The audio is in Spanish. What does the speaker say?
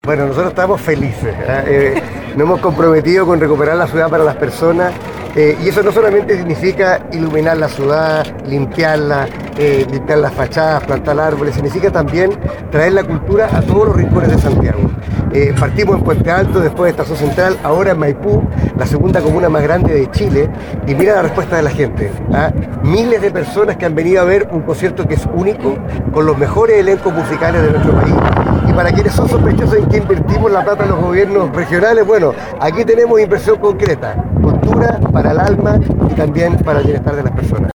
Bueno, nosotros estamos felices. Nos hemos comprometido con recuperar la ciudad para las personas y eso no solamente significa iluminar la ciudad, limpiarla, limpiar las fachadas, plantar árboles, significa también traer la cultura a todos los rincones de Santiago. Partimos en Puente Alto, después de Estación Central, ahora en Maipú, la segunda comuna más grande de Chile, y mira la respuesta de la gente. Miles de personas que han venido a ver un concierto que es único, con los mejores elencos musicales de nuestro país. Y para quienes son sospechosos en que invertimos la plata en los gobiernos regionales, bueno, aquí tenemos inversión concreta, cultura para el alma y también para el bienestar de las personas.